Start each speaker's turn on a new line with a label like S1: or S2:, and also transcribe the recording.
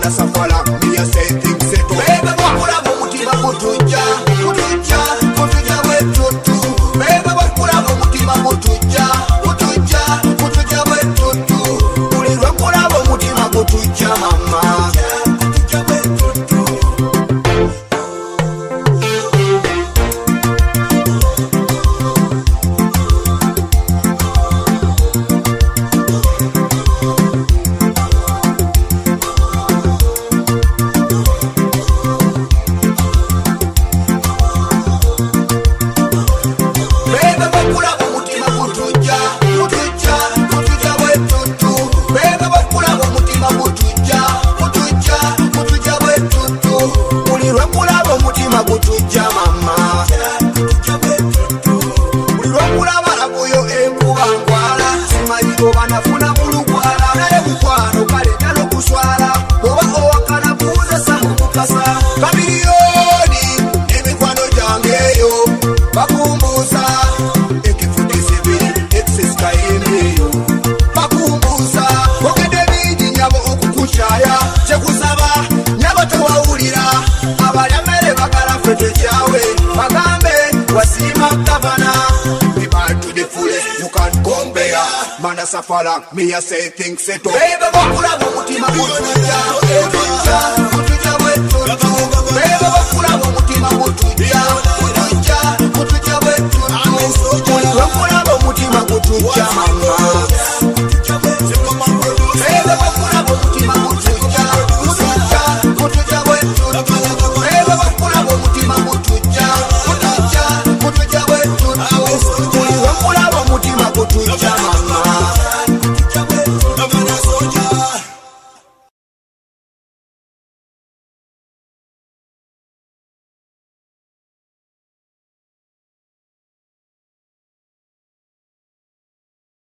S1: Mana safala, me a say things set up. Baby, bakula mutima kutuja, kutuja, kutuja wetutu. Baby, bakula mutima kutuja, kutuja, kutuja wetutu. Uli bakula mutima kutuja mama. Kutuja wetutu. Mana safala, me a say things set up. Baby, bakula mutima kutuja, kutuja, kutuja wetutu. Baby,